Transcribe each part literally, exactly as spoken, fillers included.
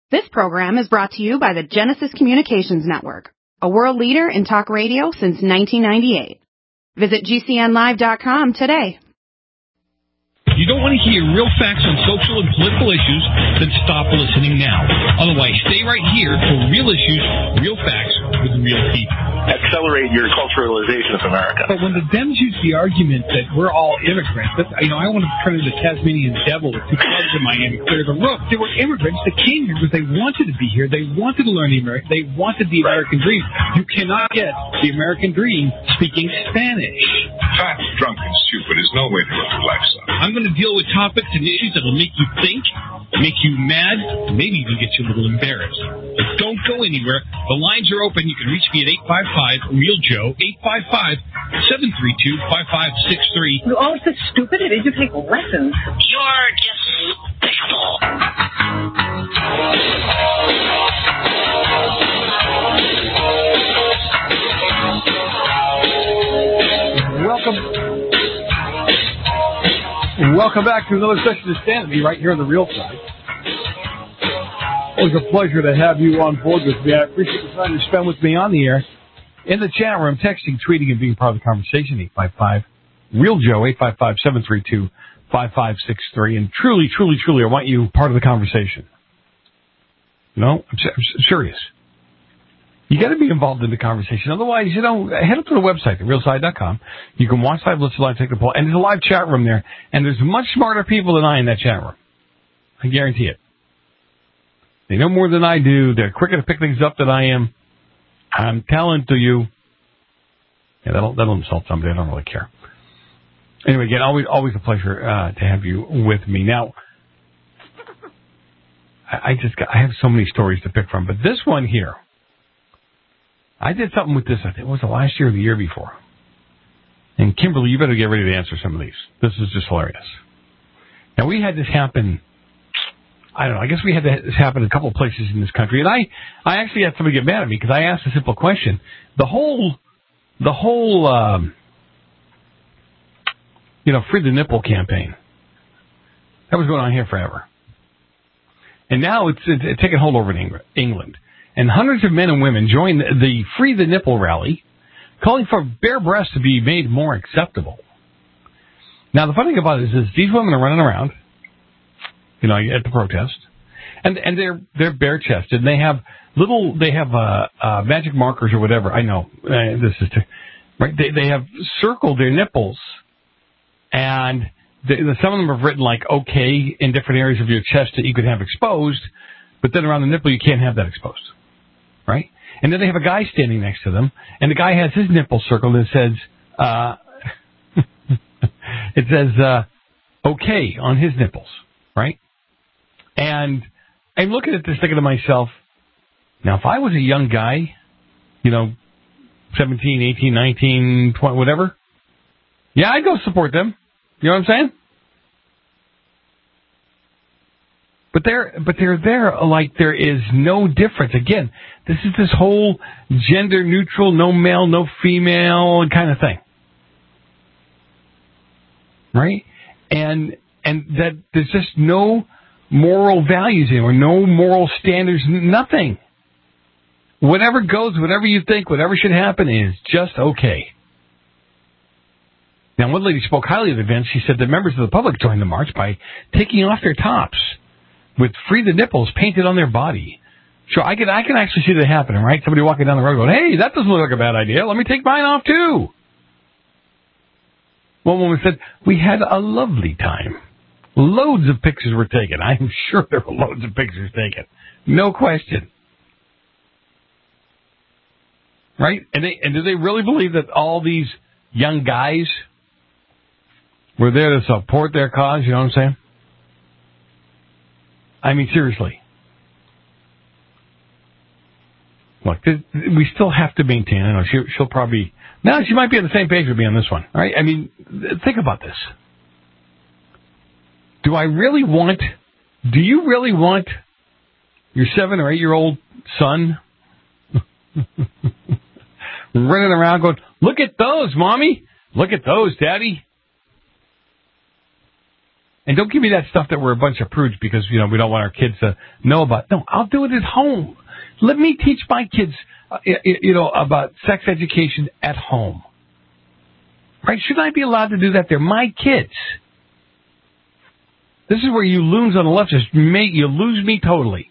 This program is brought to you by the Genesis Communications Network, a world leader in talk radio since nineteen ninety-eight. Visit G C N live dot com today. You don't want to hear real facts on social and political issues, then stop listening now. Otherwise, stay right here for real issues, real facts with real people. Accelerate your culturalization of America. But when the Dems use the argument that we're all immigrants, that's, you know, I want to turn into the Tasmanian devil with two clubs in Miami, clear the roof. They were immigrants that came here because they wanted to be here. They wanted to learn the American. They wanted the American dream. You cannot get the American dream speaking Spanish. Fat, drunk, and stupid is no way to live your lifestyle. I'm going to deal with topics and issues that will make you think, make you mad, maybe even get you a little embarrassed. But don't go anywhere. The lines are open. You can reach me at eight five five, real Joe, eight five five, seven three two, five five six three. You're all so stupid. It is you take lessons. You're despicable. Welcome. Welcome back to another session of Stand With Me right here on the Real Side. Always a pleasure to have you on board with me. I appreciate the time you spend with me on the air, in the chat room, texting, tweeting, and being part of the conversation. eight five five, real Joe, eight five five, seven three two, five five six three. And truly, truly, truly, I want you part of the conversation. You know, I'm, I'm serious. You got to be involved in the conversation. Otherwise, you know, head up to the website, the real side dot com. You can watch live, listen live, take the poll. And there's a live chat room there. And there's much smarter people than I in that chat room. I guarantee it. They know more than I do. They're quicker to pick things up than I am. I'm telling to you. Yeah, that'll, that'll insult somebody. I don't really care. Anyway, again, always, always a pleasure uh, to have you with me. Now, I, I just got, I have so many stories to pick from, but this one here, I did something with this, I think it was the last year or the year before. And Kimberly, you better get ready to answer some of these. This is just hilarious. Now, we had this happen, I don't know, I guess we had this happen in a couple of places in this country. And I, I actually had somebody get mad at me because I asked a simple question. The whole, the whole, um, you know, Free the Nipple campaign, that was going on here forever. And now it's, it's, it's taken hold over in England. And hundreds of men and women joined the Free the Nipple rally, calling for bare breasts to be made more acceptable. Now, the funny thing about it is, is these women are running around, you know, at the protest, and and they're they're bare chested, and they have little, they have uh, uh, magic markers or whatever. I know uh, this is too, right. They they have circled their nipples, and they, some of them have written like "okay" in different areas of your chest that you could have exposed, but then around the nipple you can't have that exposed. Right? And then they have a guy standing next to them, and the guy has his nipple circled and it says, uh, it says, uh, okay on his nipples, right? And I'm looking at this thinking to myself, now if I was a young guy, you know, seventeen, eighteen, nineteen, twenty, whatever, yeah, I'd go support them. You know what I'm saying? But they're, but they're there like there is no difference. Again, this is this whole gender neutral, no male, no female kind of thing. Right? And, and that there's just no moral values anymore, no moral standards, nothing. Whatever goes, whatever you think, whatever should happen is just okay. Now, one lady spoke highly of the event. She said that members of the public joined the march by taking off their tops with Free the Nipples painted on their body. Sure, I can I can actually see that happening, right? Somebody walking down the road going, hey, that doesn't look like a bad idea. Let me take mine off, too. One woman said, we had a lovely time. Loads of pictures were taken. I'm sure there were loads of pictures taken. No question. Right? And they and do they really believe that all these young guys were there to support their cause? You know what I'm saying? I mean, seriously. Look, we still have to maintain. I know she, she'll probably... No, she might be on the same page with me on this one. All right? I mean, think about this. Do I really want... Do you really want your seven or eight-year-old son running around going, look at those, Mommy. Look at those, Daddy. And don't give me that stuff that we're a bunch of prudes because, you know, we don't want our kids to know about. No, I'll do it at home. Let me teach my kids, uh, you know, about sex education at home. Right? Shouldn't I be allowed to do that? They're my kids. This is where you loons on the left just make you lose me totally.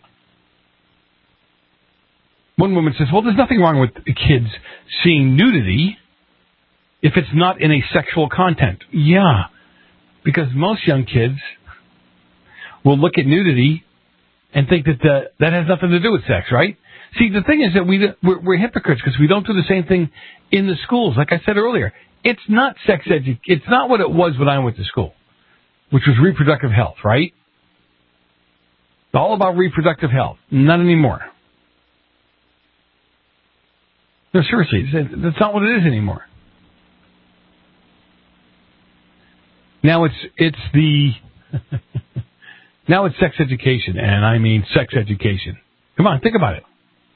One woman says, well, there's nothing wrong with kids seeing nudity if it's not in a sexual content. Yeah, because most young kids will look at nudity and think that the, that has nothing to do with sex, right? See, the thing is that we, we're, we're hypocrites because we don't do the same thing in the schools. Like I said earlier, it's not sex edu- It's not what it was when I went to school, which was reproductive health, right? It's all about reproductive health. Not anymore. No, seriously, that's not what it is anymore. Now it's it's the now it's sex education, and I mean sex education. Come on, think about it.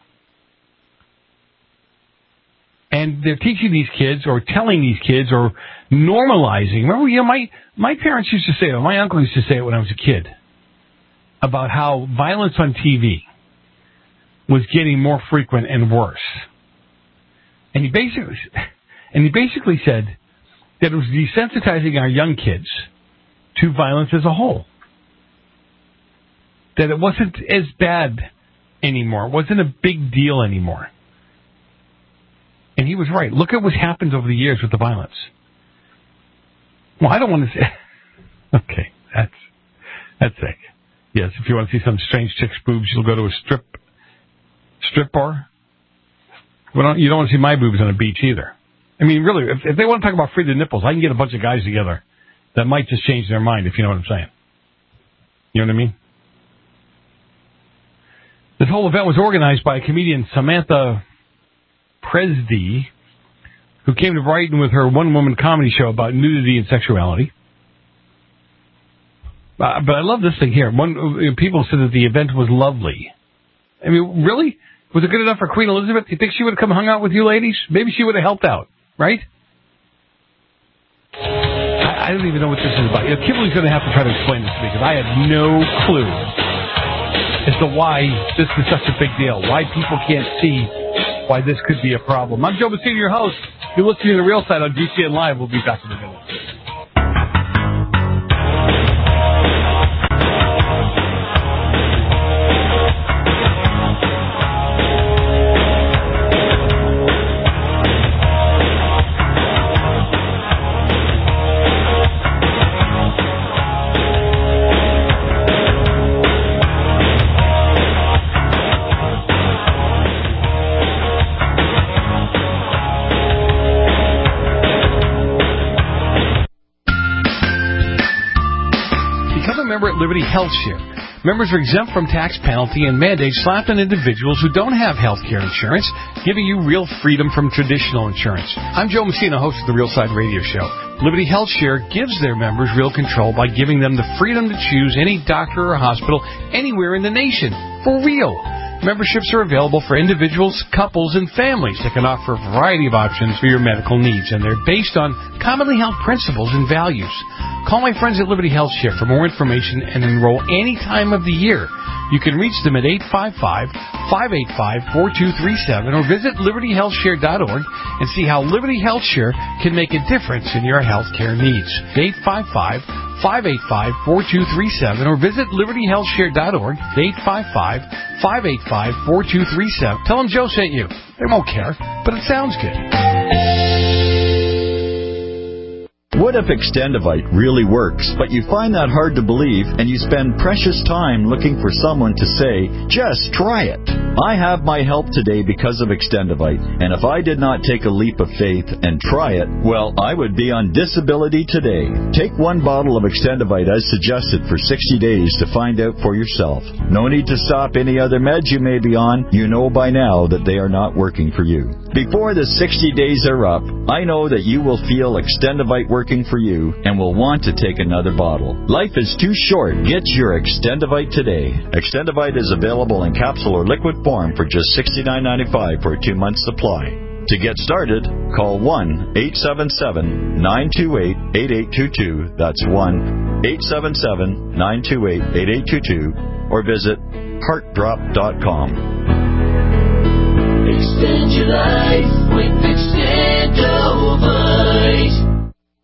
And they're teaching these kids, or telling these kids, or normalizing. Remember, you know, my my parents used to say it. My uncle used to say it when I was a kid about how violence on T V was getting more frequent and worse. And he basically, and he basically said that it was desensitizing our young kids to violence as a whole. That it wasn't as bad anymore. It wasn't a big deal anymore. And he was right. Look at what's happened over the years with the violence. Well, I don't want to say... Okay, that's that's sick. Yes, if you want to see some strange chick's boobs, you'll go to a strip strip bar. Well, don't, you don't want to see my boobs on a beach either. I mean, really, if, if they want to talk about free the nipples, I can get a bunch of guys together that might just change their mind, if you know what I'm saying. You know what I mean? This whole event was organized by comedian Samantha Presdy, who came to Brighton with her one-woman comedy show about nudity and sexuality. Uh, but I love this thing here. One people said that the event was lovely. I mean, really? Was it good enough for Queen Elizabeth? Do you think she would have come hung out with you ladies? Maybe she would have helped out, right? I, I don't even know what this is about. You know, Kimberly's going to have to try to explain this to me because I have no clue as to why this is such a big deal, why people can't see why this could be a problem. I'm Joe Messina, your host. You're listening to The Real Side on G C N Live. We'll be back in a minute. At Liberty Health Share. Members are exempt from tax penalty and mandates slapped on individuals who don't have health care insurance, giving you real freedom from traditional insurance. I'm Joe Messina, host of the Real Side Radio Show. Liberty Health Share gives their members real control by giving them the freedom to choose any doctor or hospital anywhere in the nation. For real. Memberships are available for individuals, couples, and families that can offer a variety of options for your medical needs, and they're based on commonly held principles and values. Call my friends at Liberty Health Share for more information and enroll any time of the year. You can reach them at eight five five, five eight five, four two three seven or visit liberty health share dot org and see how Liberty Health Share can make a difference in your health care needs. eight five five, five eight five, four two three seven or visit liberty health share dot org, eight five five, five eight five, four two three seven. Tell them Joe sent you. They won't care, but it sounds good. What if Extendivite really works, but you find that hard to believe and you spend precious time looking for someone to say, just try it? I have my help today because of Extendivite, and if I did not take a leap of faith and try it, well, I would be on disability today. Take one bottle of Extendivite as suggested for sixty days to find out for yourself. No need to stop any other meds you may be on. You know by now that they are not working for you. Before the sixty days are up, I know that you will feel Extendivite working for you and will want to take another bottle. Life is too short. Get your Extendivite today. Extendivite is available in capsule or liquid form for just sixty-nine ninety-five for a two-month supply. To get started, call one eight seven seven, nine two eight, eight eight two two. That's one eight seven seven, nine two eight, eight eight two two or visit heart drop dot com. Extend your life with Extendovite.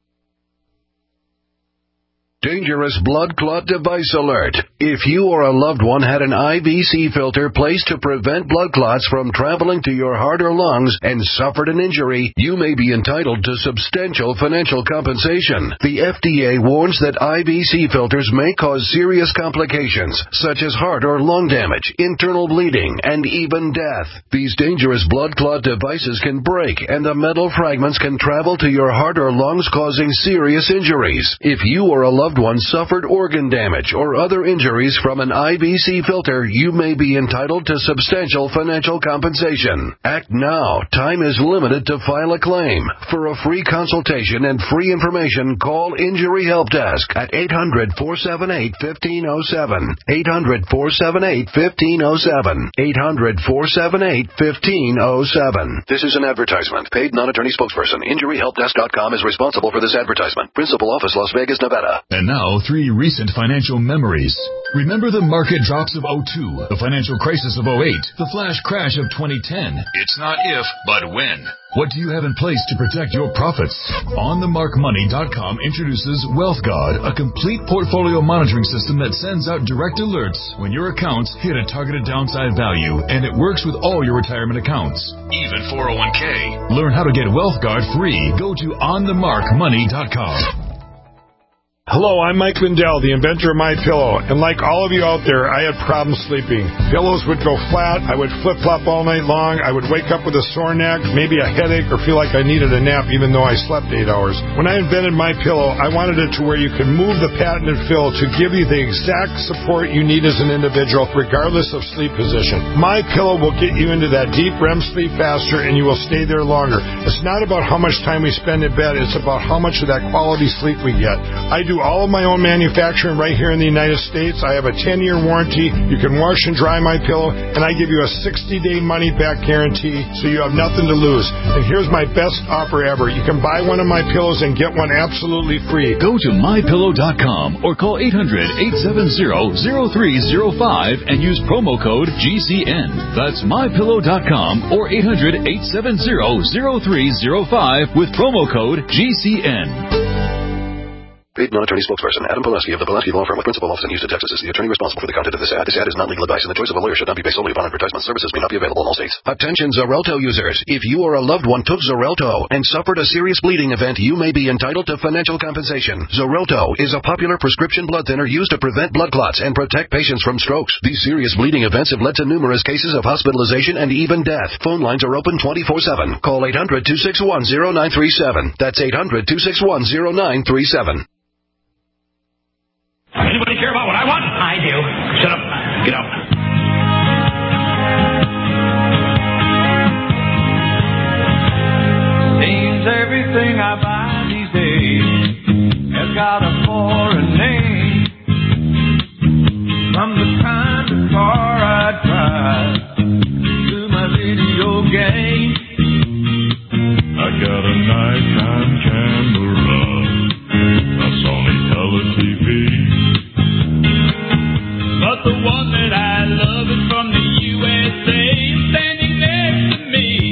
Dangerous blood clot device alert. If you or a loved one had an I V C filter placed to prevent blood clots from traveling to your heart or lungs and suffered an injury, you may be entitled to substantial financial compensation. The F D A warns that I V C filters may cause serious complications, such as heart or lung damage, internal bleeding, and even death. These dangerous blood clot devices can break, and the metal fragments can travel to your heart or lungs, causing serious injuries. If you or a loved one suffered organ damage or other injuries from an I V C filter, you may be entitled to substantial financial compensation. Act now. Time is limited to file a claim. For a free consultation and free information, call Injury Help Desk at eight hundred, four seven eight, one five zero seven. eight hundred, four seven eight, one five zero seven. eight hundred, four seven eight, one five zero seven. This is an advertisement. Paid non-attorney spokesperson. Injury Help Desk dot com is responsible for this advertisement. Principal office, Las Vegas, Nevada. And now, three recent financial memories. Remember the market drops of oh two, the financial crisis of oh eight, the flash crash of twenty ten. It's not if, but when. What do you have in place to protect your profits? on the mark money dot com introduces WealthGuard, a complete portfolio monitoring system that sends out direct alerts when your accounts hit a targeted downside value, and it works with all your retirement accounts, even four oh one k. Learn how to get WealthGuard free. Go to on the mark money dot com. Hello, I'm Mike Lindell, the inventor of MyPillow, and like all of you out there, I had problems sleeping. Pillows would go flat, I would flip-flop all night long, I would wake up with a sore neck, maybe a headache, or feel like I needed a nap even though I slept eight hours. When I invented MyPillow, I wanted it to where you could move the patented fill to give you the exact support you need as an individual, regardless of sleep position. MyPillow will get you into that deep R E M sleep faster, and you will stay there longer. It's not about how much time we spend in bed, it's about how much of that quality sleep we get. I do all of my own manufacturing right here in the United States. I have a ten-year warranty. You can wash and dry my pillow, and I give you a sixty-day money-back guarantee, so you have nothing to lose. And here's my best offer ever. You can buy one of my pillows and get one absolutely free. Go to my pillow dot com or call eight hundred, eight seven zero, zero three zero five and use promo code G C N. That's my pillow dot com or eight hundred, eight seven zero, zero three zero five with promo code G C N. Paid non-attorney spokesperson Adam Pulaski of the Pulaski Law Firm with principal office in Houston, Texas is the attorney responsible for the content of this ad. This ad is not legal advice, and the choice of a lawyer should not be based solely upon advertisement. Services may not be available in all states. Attention Xarelto users. If you or a loved one took Xarelto and suffered a serious bleeding event, you may be entitled to financial compensation. Xarelto is a popular prescription blood thinner used to prevent blood clots and protect patients from strokes. These serious bleeding events have led to numerous cases of hospitalization and even death. Phone lines are open twenty-four seven. Call eight hundred, two six one, zero nine three seven. That's eight hundred, two six one, zero nine three seven. Anybody care about what I want? I do. Shut up. Get up. Seems everything I buy these days has got a foreign name. From the kind of car I drive to my video game. I got a nighttime camera, a Sony color T V. But the one that I love is from the U S A, standing next to me.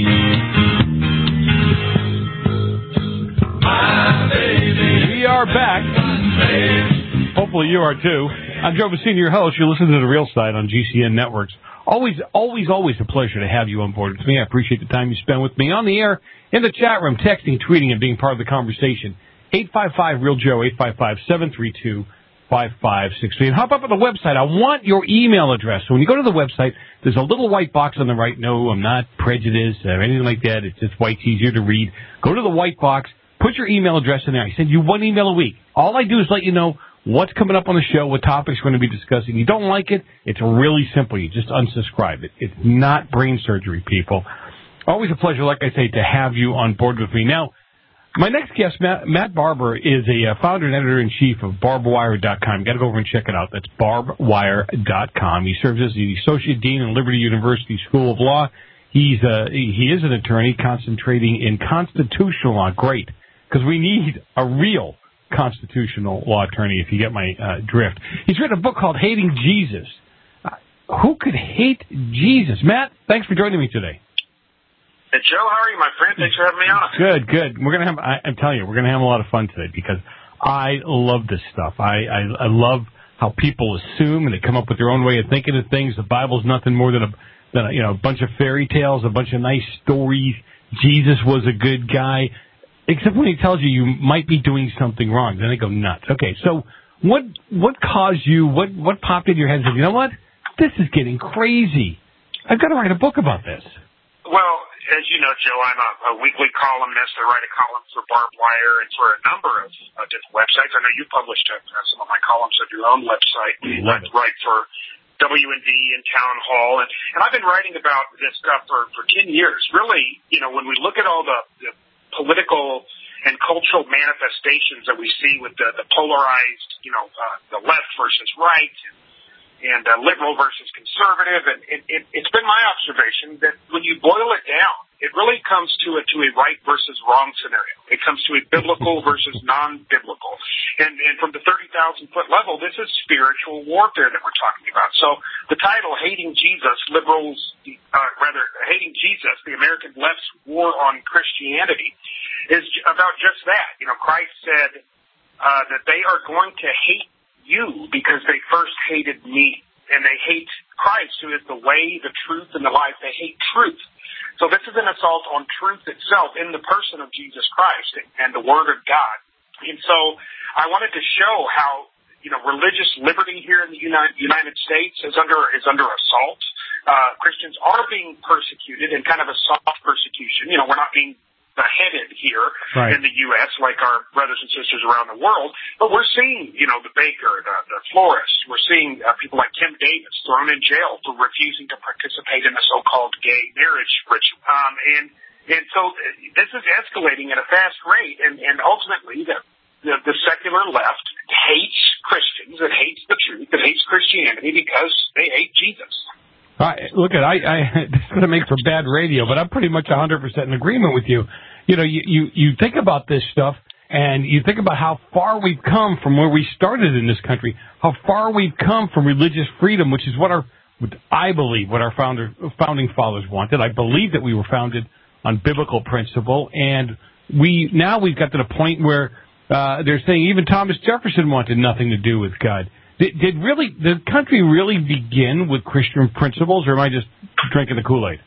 My baby. We are back. Hopefully you are too. I'm Joe Messina, your host. You're listening to The Real Side on G C N Networks. Always, always, always a pleasure to have you on board with me. I appreciate the time you spend with me on the air, in the chat room, texting, tweeting, and being part of the conversation. eight five five, real Joe, eight five five, seven three two, five five six three. And hop up on the website. I want your email address. So when you go to the website, there's a little white box on the right. No, I'm not prejudiced or anything like that. It's just white, easier to read. Go to the white box. Put your email address in there. I send you one email a week. All I do is let you know what's coming up on the show, what topics we're going to be discussing. You don't like it, it's really simple. You just unsubscribe it. It's not brain surgery, people. Always a pleasure, like I say, to have you on board with me. Now, my next guest, Matt, Matt Barber, is a uh, founder and editor-in-chief of barb wire dot com. You've got to go over and check it out. That's barb wire dot com. He serves as the Associate Dean in Liberty University School of Law. He's uh, he is an attorney concentrating in constitutional law. Great, because we need a real constitutional law attorney, if you get my uh, drift. He's written a book called Hating Jesus. Uh, who could hate Jesus? Matt, thanks for joining me today. Hey, Joe, how are you, my friend? Thanks for having me on. Good, good. We're gonna have. I, I'm telling you, we're gonna have a lot of fun today because I love this stuff. I, I, I love how people assume and they come up with their own way of thinking of things. The Bible's nothing more than a, than a you know a bunch of fairy tales, a bunch of nice stories. Jesus was a good guy, except when he tells you you might be doing something wrong. Then they go nuts. Okay, so what what caused you? What what popped in your head and said, you know what? This is getting crazy. I've got to write a book about this. Well, as you know, Joe, I'm a, a weekly columnist. I write a column for Barbed Wire and for a number of uh, different websites. I know you published uh, some of my columns on your own website. I write for W and D and Town Hall. And, and I've been writing about this stuff for, for ten years. Really, you know, when we look at all the, the political and cultural manifestations that we see with the, the polarized, you know, uh, the left versus right, and uh, liberal versus conservative, and it, it, it's been my observation that when you boil it down, it really comes to a to a right versus wrong scenario. It comes to a biblical versus non-biblical, and and from the thirty thousand foot level, this is spiritual warfare that we're talking about. So the title, "Hating Jesus," liberals, uh, rather hating Jesus, the American left's war on Christianity, is about just that. You know, Christ said uh, that they are going to hate you because they first hated me, and they hate Christ, who is the way, the truth, and the life. They hate truth. So this is an assault on truth itself in the person of Jesus Christ and the Word of God. And so I wanted to show how, you know, religious liberty here in the United, United States is under is under assault. Uh, Christians are being persecuted, in kind of a soft persecution. You know, we're not being beheaded here right. in the U S like our brothers and sisters around the world, but we're seeing, you know, the baker, the, the florist, we're seeing uh, people like Kim Davis thrown in jail for refusing to participate in the so-called gay marriage ritual. Um, and and so this is escalating at a fast rate, and, and ultimately the, the the secular left hates Christians, it hates the truth, it hates Christianity because they hate Jesus. I, look at I, I this is going to make for bad radio, but I'm pretty much one hundred percent in agreement with you. You know, you, you, you think about this stuff, and you think about how far we've come from where we started in this country, how far we've come from religious freedom, which is what our, I believe, what our founder, founding fathers wanted. I believe that we were founded on biblical principle, and we now we've got to the point where uh, they're saying even Thomas Jefferson wanted nothing to do with God. Did, did really the country really begin with Christian principles, or am I just drinking the Kool-Aid?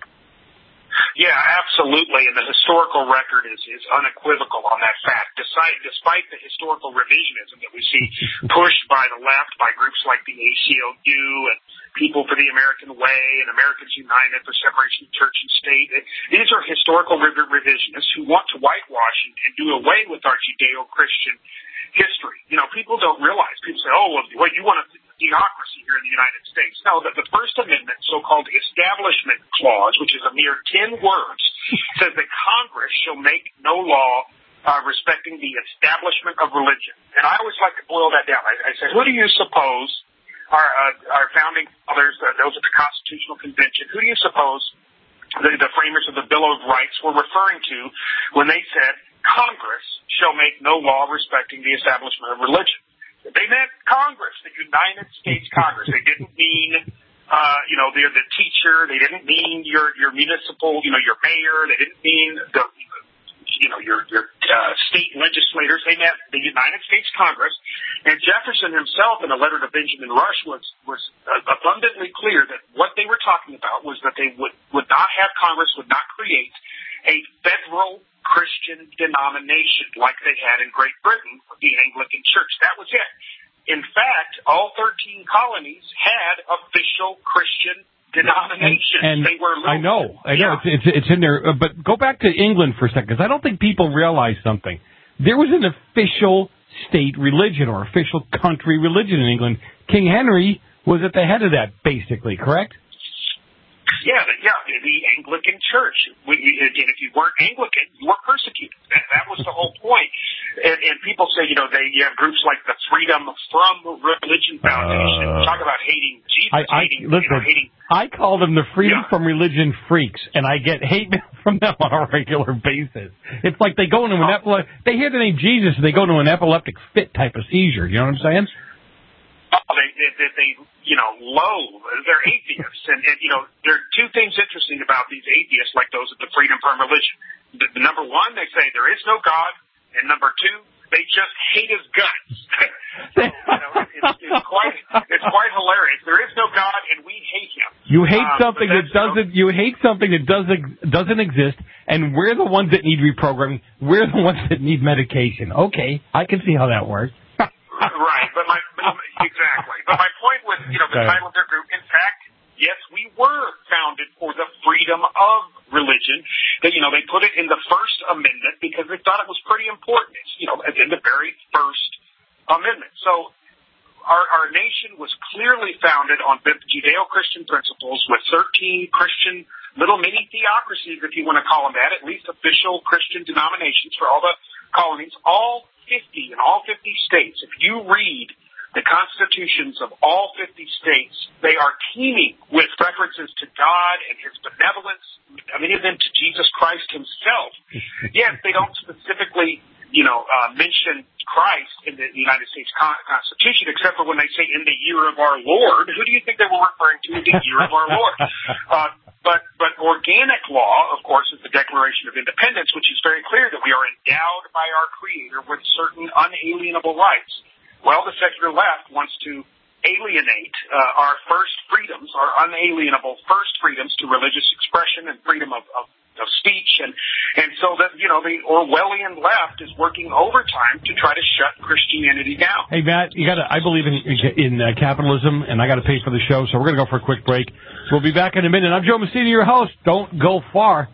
Yeah, absolutely, and the historical record is, is unequivocal on that fact. Despite, despite the historical revisionism that we see pushed by the left, by groups like the A C L U and People for the American Way and Americans United for Separation of Church and State, these are historical revisionists who want to whitewash and, and do away with our Judeo-Christian history. You know, people don't realize. People say, oh, well, you want a theocracy here in the United States. No, the, the First Amendment, so-called Establishment Clause, which is a mere ten words, says that Congress shall make no law uh, respecting the establishment of religion. And I always like to boil that down. I, I say, who do you suppose our, uh, our founding fathers, uh, those at the Constitutional Convention, who do you suppose the, the framers of the Bill of Rights were referring to when they said, Congress shall make no law respecting the establishment of religion? They meant Congress, the United States Congress. They didn't mean, uh, you know, they're the teacher. They didn't mean your your municipal, you know, your mayor. They didn't mean the, you know, your your uh, state legislators. They meant the United States Congress. And Jefferson himself, in a letter to Benjamin Rush, was was abundantly clear that what they were talking about was that they would would not have Congress would not create a federal Christian denomination like they had in Great Britain, the Anglican Church. That was it. In fact, all thirteen colonies had official Christian denominations. And, and they were little, I know, I know, yeah. it's, it's it's in there. But go back to England for a second, because I don't think people realize something. There was an official state religion or official country religion in England. King Henry was at the head of that, basically, correct? Yeah, the, yeah, the Anglican Church. We, again, if you weren't Anglican, you were persecuted. That, that was the whole point. And, and people say, you know, they you have groups like the Freedom from Religion Foundation. Uh, Talk about hating Jesus. I, I, hating, listen, you know, hating. I call them the Freedom yeah. from Religion freaks, and I get hate from them on a regular basis. It's like they go into an epileptic, they hear the name Jesus and they go into an epileptic fit type of seizure. You know what I'm saying? Oh, they, they, they, you know, loathe. They're atheists. And, and, you know, there are two things interesting about these atheists, like those at the Freedom from Religion. The, the number one, they say there is no God. And number two, they just hate his guts. So, you know, it, it's, it's quite, it's quite hilarious. There is no God, and we hate him. You hate um, something that doesn't, you hate something that doesn't, doesn't exist, and we're the ones that need reprogramming. We're the ones that need medication. Okay, I can see how that works. Right, but my, but, exactly. But my point was, you know, the Okay. title of their group, in fact, yes, we were founded for the freedom of religion. That, you know, they put it in the First Amendment because they thought it was pretty important. It's, you know, in the very first amendment. So our, our nation was clearly founded on Judeo-Christian principles with thirteen Christian little mini theocracies, if you want to call them that, at least official Christian denominations for all the colonies, all fifty in all fifty states. If you read the constitutions of all fifty states, they are teeming with references to God and his benevolence, many of them to Jesus Christ himself. Yes, they don't specifically, you know, uh, mention Christ in the United States Con- Constitution, except for when they say in the year of our Lord. Who do you think they were referring to in the year of our Lord? Uh, but, but organic law, of course, is the Declaration of Independence, which is very clear that we are endowed by our Creator with certain unalienable rights. Well, the secular left wants to alienate uh, our first freedoms, our unalienable first freedoms to religious expression and freedom of, of, of speech. And, and so that, you know, the Orwellian left is working overtime to try to shut Christianity down. Hey, Matt, you gotta, I believe in, in uh, capitalism, and I got to pay for the show, so we're going to go for a quick break. We'll be back in a minute. I'm Joe Messina, your host. Don't go far.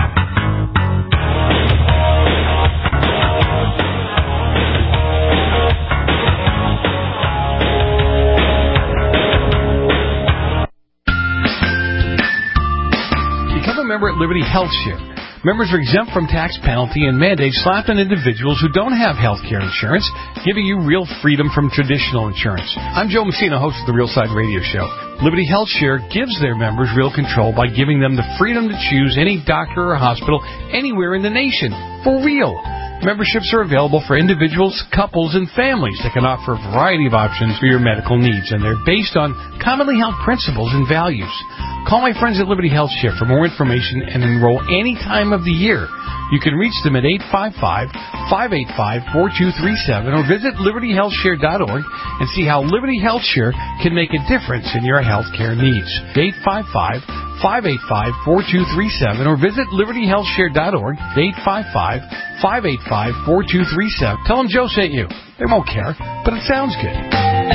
Member at Liberty Health Share. Members are exempt from tax penalty and mandates slapped on individuals who don't have health care insurance, giving you real freedom from traditional insurance. I'm Joe Messina, host of the Real Side Radio Show. Liberty Health Share gives their members real control by giving them the freedom to choose any doctor or hospital anywhere in the nation. For real. Memberships are available for individuals, couples, and families that can offer a variety of options for your medical needs, and they're based on commonly held principles and values. Call my friends at Liberty Health Share for more information and enroll any time of the year. You can reach them at eight five five, five eight five, four two three seven or visit liberty health share dot org and see how Liberty Health Share can make a difference in your health care needs. eight five five, five eight five, four two three seven or visit liberty health share dot org. eight five five, five eight five, four two three seven. Tell them Joe sent you. They won't care, but it sounds good.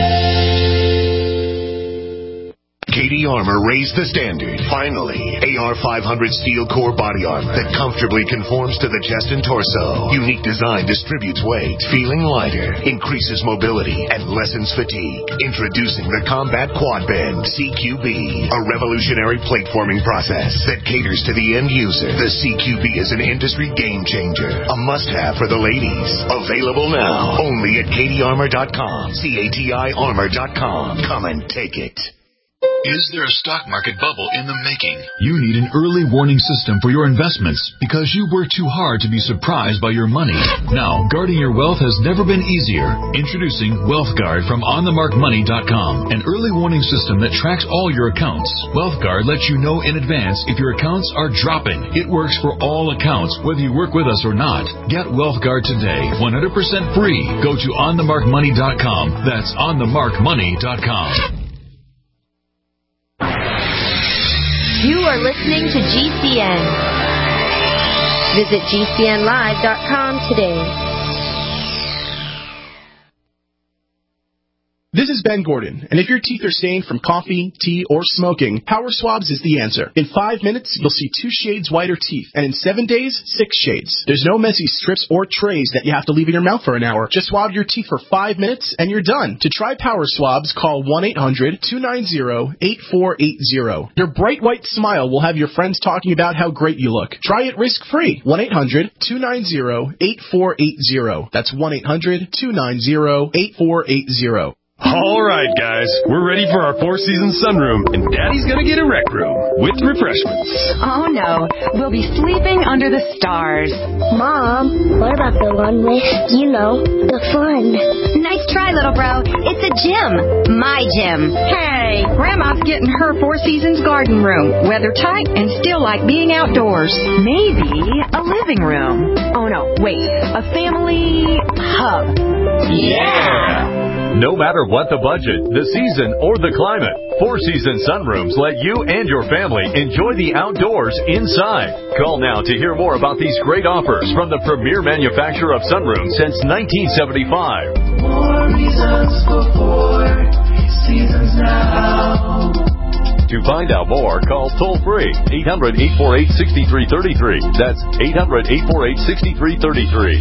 Katie Armour raised the standard. Finally, A R five hundred steel core body armor that comfortably conforms to the chest and torso. Unique design distributes weight, feeling lighter, increases mobility, and lessens fatigue. Introducing the Combat Quad Bend C Q B, a revolutionary plate forming process that caters to the end user. The C Q B is an industry game changer, a must-have for the ladies. Available now only at katie armor dot com. C A T I armor dot com. Come and take it. Is there a stock market bubble in the making? You need an early warning system for your investments because you work too hard to be surprised by your money. Now, guarding your wealth has never been easier. Introducing WealthGuard from on the mark money dot com, an early warning system that tracks all your accounts. WealthGuard lets you know in advance if your accounts are dropping. It works for all accounts, whether you work with us or not. Get WealthGuard today, one hundred percent free. Go to on the mark money dot com. That's on the mark money dot com. You are listening to G C N. Visit G C N live dot com today. This is Ben Gordon, and if your teeth are stained from coffee, tea, or smoking, Power Swabs is the answer. In five minutes, you'll see two shades whiter teeth, and in seven days, six shades. There's no messy strips or trays that you have to leave in your mouth for an hour. Just swab your teeth for five minutes, and you're done. To try Power Swabs, call one eight hundred, two nine zero, eight four eight zero. Your bright white smile will have your friends talking about how great you look. Try it risk-free. one eight hundred, two nine zero, eight four eight zero. That's one eight hundred, two nine zero, eight four eight zero. All right, guys. We're ready for our Four Seasons sunroom, and Daddy's gonna get a rec room with refreshments. Oh, no. We'll be sleeping under the stars. Mom, what about the one with, you know, the fun? Nice try, little bro. It's a gym. My gym. Hey, Grandma's getting her Four Seasons garden room. Weather tight and still like being outdoors. Maybe a living room. Oh, no. Wait. A family hub. Yeah! No matter what the budget, the season, or the climate, Four Seasons Sunrooms let you and your family enjoy the outdoors inside. Call now to hear more about these great offers from the premier manufacturer of sunrooms since nineteen seventy-five. More reasons for Four Seasons now. To find out more, call toll-free eight hundred, eight four eight, six three three three. That's eight hundred, eight four eight, six three three three.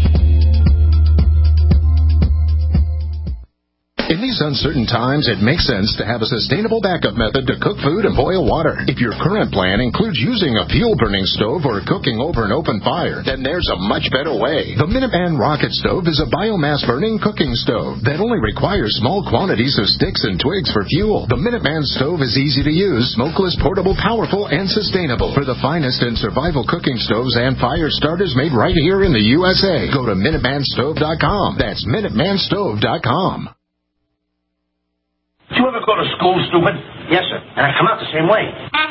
In these uncertain times, it makes sense to have a sustainable backup method to cook food and boil water. If your current plan includes using a fuel-burning stove or cooking over an open fire, then there's a much better way. The Minuteman Rocket Stove is a biomass-burning cooking stove that only requires small quantities of sticks and twigs for fuel. The Minuteman Stove is easy to use, smokeless, portable, powerful, and sustainable. For the finest in survival cooking stoves and fire starters made right here in the U S A, go to Minuteman Stove dot com. That's Minuteman Stove dot com. Did you ever go to school, stupid? Yes, sir. And I come out the same way.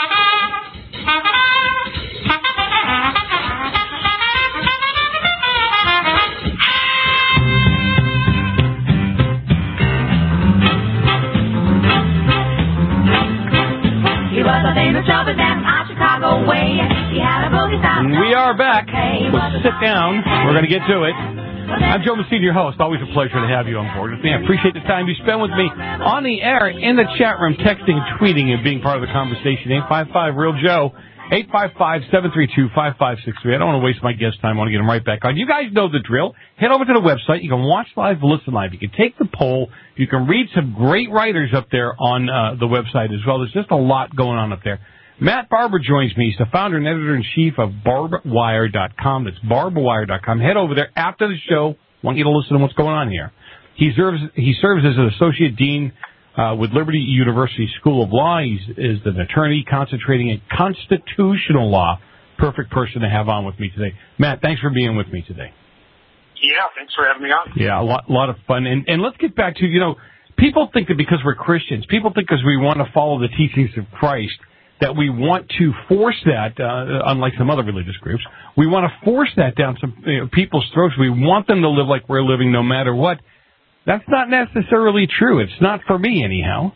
He was a famous trouble down on Chicago way. He had a boogie style. We are back. Let's sit down. We're going to get to it. I'm Joe Messina, your host. Always a pleasure to have you on board with me. I appreciate the time you spend with me on the air, in the chat room, texting, tweeting, and being part of the conversation. eight five five, real Joe. eight five five, seven three two, five five six three. I don't want to waste my guest time. I want to get them right back on. You guys know the drill. Head over to the website. You can watch live, listen live. You can take the poll. You can read some great writers up there on uh, the website as well. There's just a lot going on up there. Matt Barber joins me. He's the founder and editor-in-chief of barb wire dot com. That's barb wire dot com. Head over there after the show. I want you to listen to what's going on here. He serves he serves as an associate dean uh, with Liberty University School of Law. He's is an attorney concentrating in constitutional law. Perfect person to have on with me today. Matt, thanks for being with me today. Yeah, thanks for having me on. Yeah, a lot, lot of fun. And, and let's get back to, you know, people think that because we're Christians, people think because we want to follow the teachings of Christ, that we want to force that, uh, unlike some other religious groups, we want to force that down some you know, people's throats. We want them to live like we're living no matter what. That's not necessarily true. It's not for me, anyhow.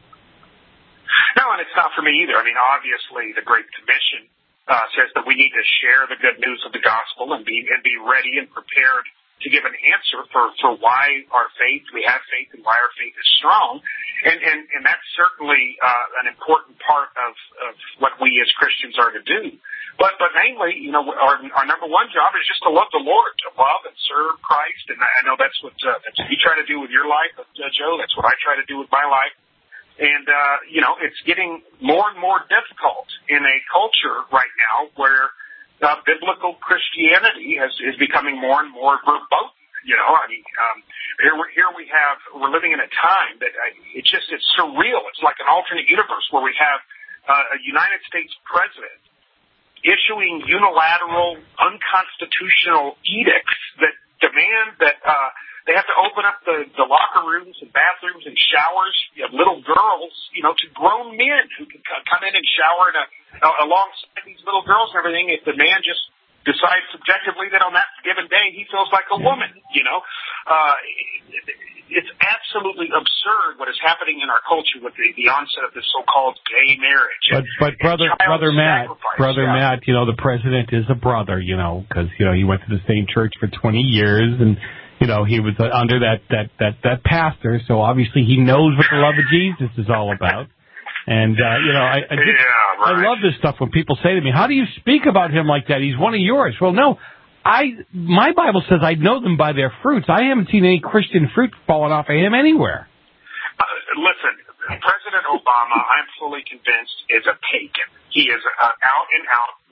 No, and it's not for me either. I mean, obviously, the Great Commission uh, says that we need to share the good news of the gospel and be and be ready and prepared to give an answer for, for why our faith, we have faith, and why our faith is strong. And, and, and that's certainly uh, an important part of, of what we as Christians are to do. But, but mainly, you know, our, our number one job is just to love the Lord, to love and serve Christ. And I know that's what, uh, that's what you try to do with your life, uh, Joe. That's what I try to do with my life. And, uh, you know, it's getting more and more difficult in a culture right now where Uh, biblical Christianity has, is becoming more and more verboten. You know, I mean, um, here, we, here we have, we're living in a time that I, it's just, it's surreal. It's like an alternate universe where we have uh, a United States president issuing unilateral, unconstitutional edicts that demand that uh, they have to open up the, the locker rooms and bathrooms and showers of little girls, you know, to grown men who can come in and shower in a, alongside these little girls and everything. If the man just decides subjectively that on that given day he feels like a woman, you know, uh, it's absolutely absurd what is happening in our culture with the, the onset of this so-called gay marriage. But, but brother, brother Matt, sacrifice. brother yeah. Matt, you know, the president is a brother, you know, because you know he went to the same church for twenty years and. You know, he was under that, that, that, that pastor, so obviously he knows what the love of Jesus is all about. And, uh, you know, I, I, just, yeah, right. I love this stuff when people say to me, how do you speak about him like that? He's one of yours. Well, no, I, my Bible says I know them by their fruits. I haven't seen any Christian fruit falling off of him anywhere. Uh, listen, President Obama, I'm fully convinced, is a pagan. He is an out-and-out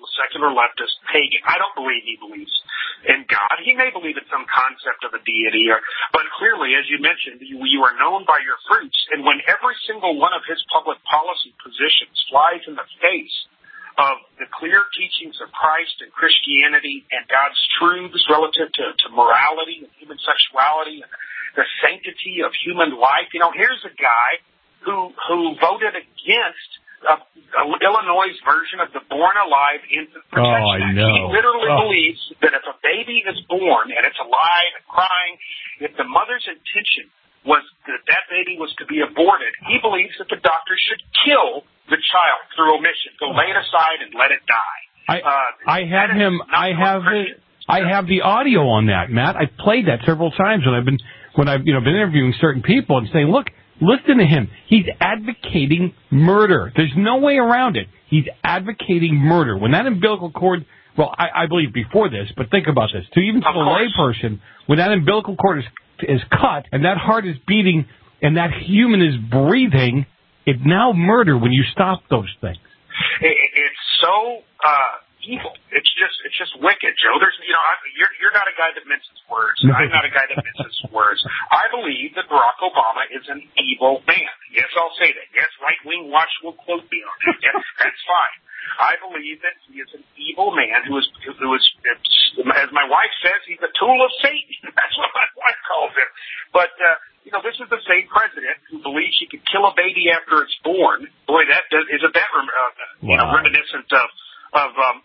secular leftist, pagan. I don't believe he believes in God. He may believe in some concept of a deity, or, but clearly, as you mentioned, you, you are known by your fruits. And when every single one of his public policy positions flies in the face of the clear teachings of Christ and Christianity and God's truths relative to, to morality and human sexuality and the sanctity of human life, you know, here's a guy who who voted against uh, Illinois' version of the Born Alive Infant Protection oh, I Act. know. He literally oh. believes that if a baby is born and it's alive and crying, if the mother's intention was that that baby was to be aborted, he believes that the doctor should kill the child through omission, go lay it aside and let it die. I uh, I have him. I have it. I have the audio on that, Matt. I played that several times when I've been when I've you know been interviewing certain people and saying, look, listen to him. He's advocating murder. There's no way around it. He's advocating murder. When that umbilical cord, well, I, I believe before this, but think about this. To even to the layperson, when that umbilical cord is is cut and that heart is beating and that human is breathing, it's now murder when you stop those things. It, it's so uh, evil. It's just it's just wicked, Joe. There's you know I, you're you're not a guy that minces words. I'm not a guy that minces words. I believe that Barack Obama is an evil man. Yes, I'll say that. Yes, Right Wing Watch will quote me on that. Yes, that's fine. I believe that he is an evil man who is who is, as my wife says, he's a tool of Satan. That's what my wife calls him. But uh, you know, this is the same president who believes he could kill a baby after it's born. Boy, that does, isn't that uh, you wow. know reminiscent of of um,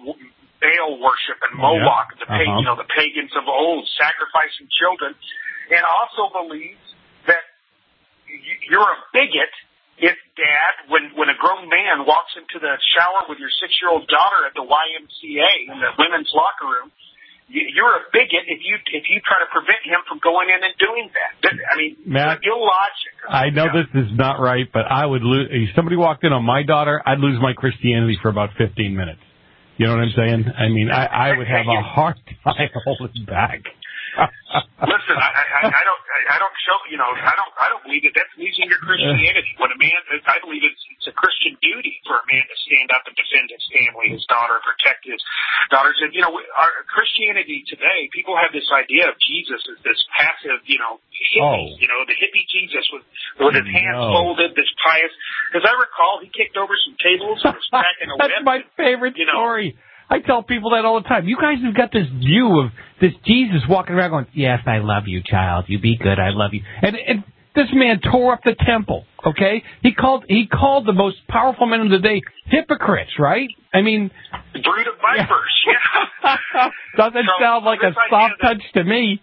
Baal worship and Moloch, yeah. the uh-huh. you know the pagans of old sacrificing children, and also believes that you're a bigot if, Dad, when when a grown man walks into the shower with your six-year-old daughter at the Y M C A in the women's locker room, you're a bigot if you if you try to prevent him from going in and doing that. I mean, Matt, illogic. I know yeah. this is not right, but I would lose. If somebody walked in on my daughter, I'd lose my Christianity for about fifteen minutes. You know what I'm saying? I mean, I, I would have a hard time holding back. Listen, I, I, I don't, I don't show, you know, I don't, I don't believe that that's losing your Christianity. When a man, I believe it's, it's a Christian duty for a man to stand up and defend his family, his daughter, protect his daughters. And you know, our Christianity today, people have this idea of Jesus as this passive, you know, hippie, oh. you know, the hippie Jesus with with his hands no. folded, this pious. As I recall, he kicked over some tables and was cracking a whip. That's my favorite you know, story. I tell people that all the time. You guys have got this view of this Jesus walking around going, yes, I love you, child. You be good. I love you. And, and this man tore up the temple, okay? He called he called the most powerful men of the day hypocrites, right? I mean... Brood of vipers, yeah. yeah. Doesn't so, sound like a soft touch to me.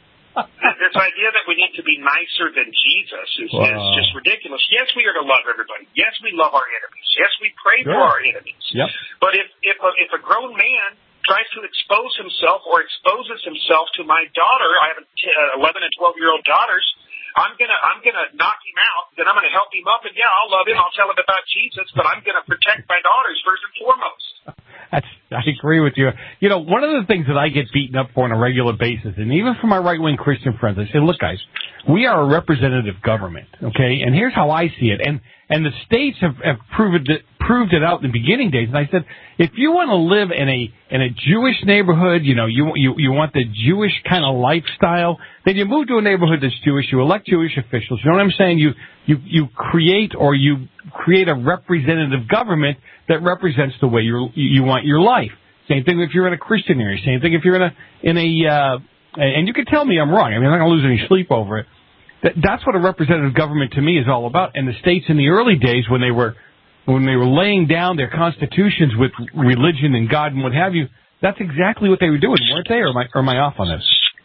This idea that we need to be nicer than Jesus is, wow. is just ridiculous. Yes, we are to love everybody. Yes, we love our enemies. Yes, we pray sure. for our enemies. Yep. But if if a, if a grown man tries to expose himself or exposes himself to my daughter, I have eleven and twelve year old daughters, I'm gonna I'm gonna knock him out. Then I'm gonna help him up, and yeah, I'll love him. I'll tell him about Jesus, but I'm gonna protect my daughters first and foremost. That's, I agree with you. You know, one of the things that I get beaten up for on a regular basis, and even from my right-wing Christian friends, I say, look, guys, we are a representative government, okay? And here's how I see it. And and the states have, have proved it proved it out in the beginning days. And I said, if you want to live in a in a Jewish neighborhood, you know, you you you want the Jewish kind of lifestyle, then you move to a neighborhood that's Jewish. You elect Jewish officials. You know what I'm saying? You you you create or you create a representative government that represents the way you you want your life. Same thing if you're in a Christian area. Same thing if you're in a in a uh, and you can tell me I'm wrong. I mean, I'm not going to lose any sleep over it. That, that's what a representative government to me is all about. And the states in the early days when they were when they were laying down their constitutions with religion and God and what have you, that's exactly what they were doing, weren't they? Or am I, or am I off on this?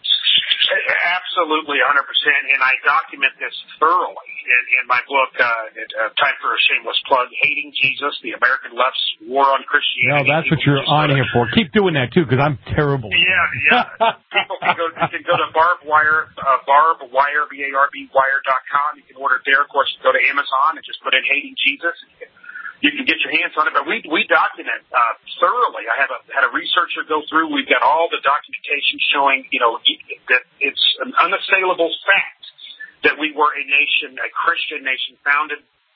Absolutely, one hundred percent, and I document this thoroughly in, in my book, uh, uh, Time for a Shameless Plug, Hating Jesus, the American Left's War on Christianity. No, that's what you're on here for. Keep doing that, too, because I'm terrible. Yeah, yeah. People can go, you can go to Barb Wire, uh, Barb Wire, B A R B Wire dot com. You can order it there. Of course, you can go to Amazon and just put in Hating Jesus. You can get your hands on it, but we we document uh, thoroughly. I have a, had a researcher go through. We've got all the documentation showing, you know, that it's an unassailable fact that we were a nation, a Christian nation, founded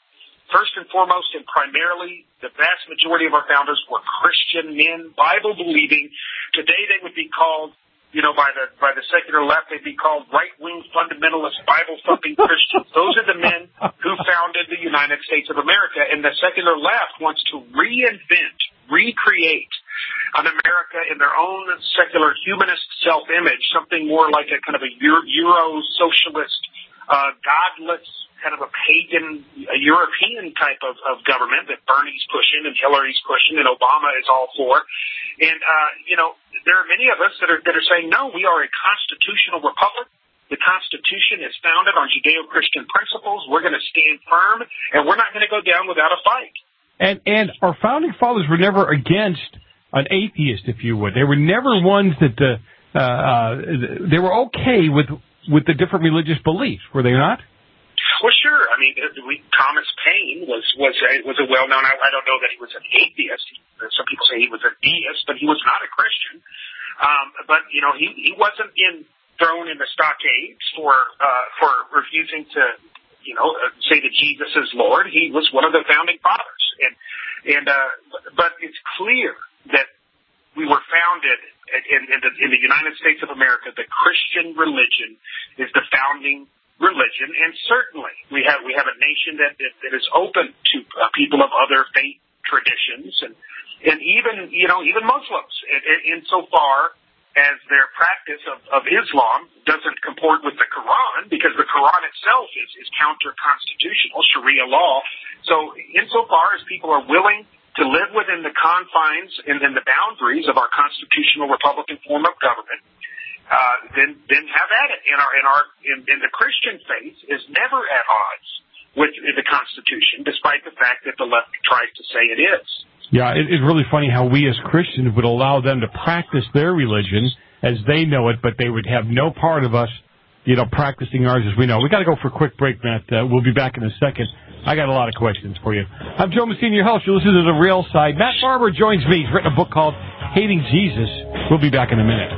first and foremost and primarily, the vast majority of our founders were Christian men, Bible-believing. Today they would be called, you know, by the by the secular left, they'd be called right-wing fundamentalist, Bible-thumping Christians. Those are the men who founded the United States of America. And the secular left wants to reinvent, recreate an America in their own secular humanist self-image, something more like a kind of a Euro-socialist, uh, godless, kind of a pagan, a European type of, of government that Bernie's pushing and Hillary's pushing and Obama is all for. And, uh, you know, there are many of us that are, that are saying, no, we are a constitutional republic. The Constitution is founded on Judeo-Christian principles. We're going to stand firm, and we're not going to go down without a fight. And, and our founding fathers were never against an atheist, if you would. They were never ones that, uh, uh, they were okay with, with the different religious beliefs, were they not? Well, sure. I mean, we, Thomas Paine was was a, was a well-known. I, I don't know that he was an atheist. Some people say he was a deist, but he was not a Christian. Um, but you know, he he wasn't in thrown in the stockades for uh, for refusing to, you know, uh, say that Jesus is Lord. He was one of the founding fathers, and and uh, but it's clear that we were founded in, in, the, in the United States of America. The Christian religion is the founding religion, and certainly we have we have a nation that that, that is open to uh, people of other faith traditions, and and even you know even Muslims, in, in so far as their practice of, of Islam doesn't comport with the Quran, because the Quran itself is, is counter-constitutional Sharia law. So insofar as people are willing to live within the confines and, and the boundaries of our constitutional republican form of government, Uh, then, then have at it. In our, in our, in, in the Christian faith is never at odds with the Constitution, despite the fact that the left tries to say it is. Yeah, it, it's really funny how we as Christians would allow them to practice their religion as they know it, but they would have no part of us, you know, practicing ours as we know. We got to go for a quick break, Matt. Uh, we'll be back in a second. I got a lot of questions for you. I'm Joe Messina, your host. You listen to The Real Side. Matt Barber joins me. He's written a book called Hating Jesus. We'll be back in a minute.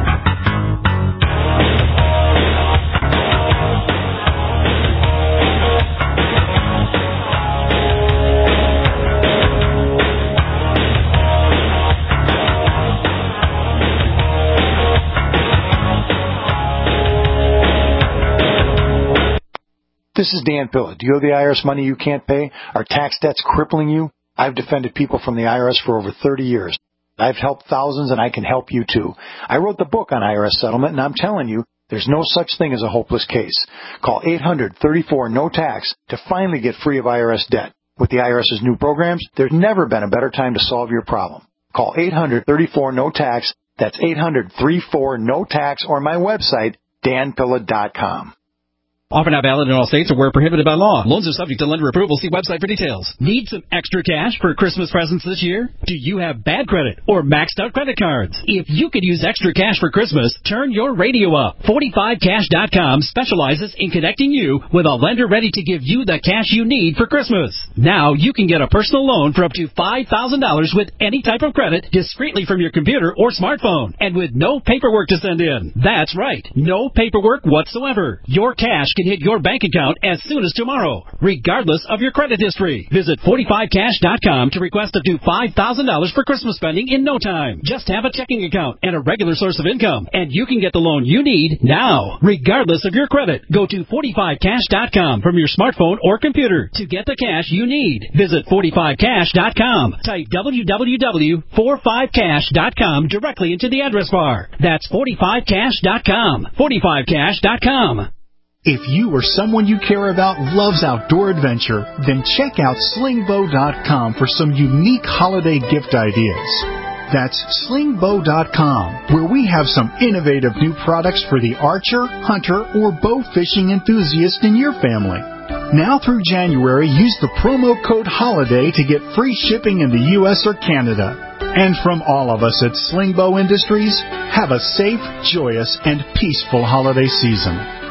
This is Dan Pilla. Do you owe the I R S money you can't pay? Are tax debts crippling you? I've defended people from the I R S for over thirty years. I've helped thousands, and I can help you too. I wrote the book on I R S settlement, and I'm telling you, there's no such thing as a hopeless case. Call eight hundred thirty-four no tax to finally get free of I R S debt. With the IRS's new programs, there's never been a better time to solve your problem. Call eight hundred thirty-four no tax. That's eight hundred thirty-four no tax, or my website, dan pilla dot com. Offer not valid in all states or where prohibited by law. Loans are subject to lender approval. See website for details. Need some extra cash for Christmas presents this year? Do you have bad credit or maxed out credit cards? If you could use extra cash for Christmas, turn your radio up. forty-five cash dot com specializes in connecting you with a lender ready to give you the cash you need for Christmas. Now you can get a personal loan for up to five thousand dollars with any type of credit discreetly from your computer or smartphone and with no paperwork to send in. That's right. No paperwork whatsoever. Your cash can hit your bank account as soon as tomorrow, regardless of your credit history. Visit forty-five cash dot com to request up to five thousand dollars for Christmas spending in no time. Just have a checking account and a regular source of income, and you can get the loan you need now, regardless of your credit. Go to forty-five cash dot com from your smartphone or computer to get the cash you need. Visit forty-five cash dot com. Type w w w dot forty-five cash dot com directly into the address bar. That's forty-five cash dot com. forty-five cash dot com. If you or someone you care about loves outdoor adventure, then check out sling bow dot com for some unique holiday gift ideas. That's sling bow dot com, where we have some innovative new products for the archer, hunter, or bow fishing enthusiast in your family. Now through January, use the promo code HOLIDAY to get free shipping in the U S or Canada. And from all of us at Sling Bow Industries, have a safe, joyous, and peaceful holiday season.